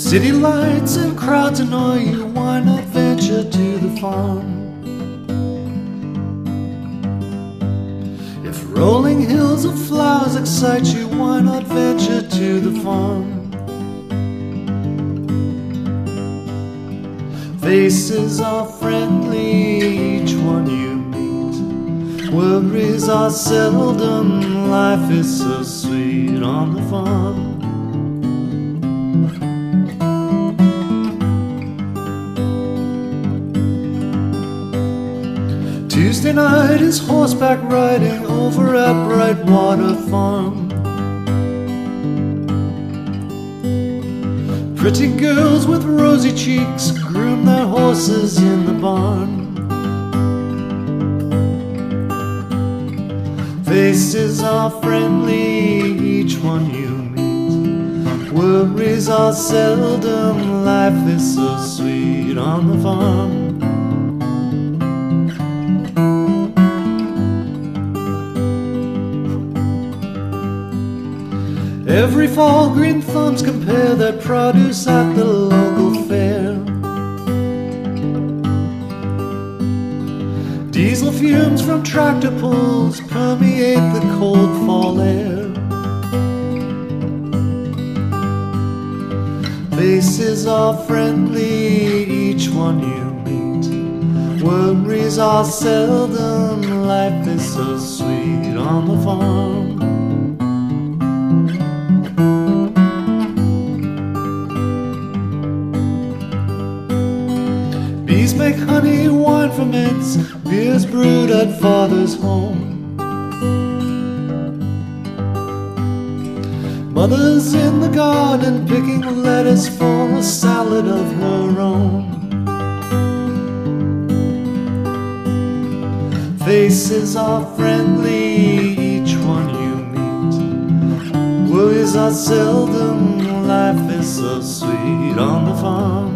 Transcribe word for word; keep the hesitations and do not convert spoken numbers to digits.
City lights and crowds annoy you, why not venture to the farm? If rolling hills of flowers excite you, why not venture to the farm? Faces are friendly, each one you meet. Worries are seldom, life is so sweet on the farm. Tuesday night is horseback riding over at Brightwater Farm. Pretty girls with rosy cheeks groom their horses in the barn. Faces are friendly, each one you meet. Worries are seldom, life is so sweet on the farm. Every fall green thumbs compare their produce at the local fair. Diesel fumes from tractor pulls permeate the cold fall air. Faces are friendly, each one you meet. Worries are seldom, life is so sweet on the farm. Bees make honey, wine ferments, beer's brewed at father's home. Mother's in the garden picking lettuce for a salad of her own. Faces are friendly, each one you meet. Worries are seldom, life is so sweet on the farm.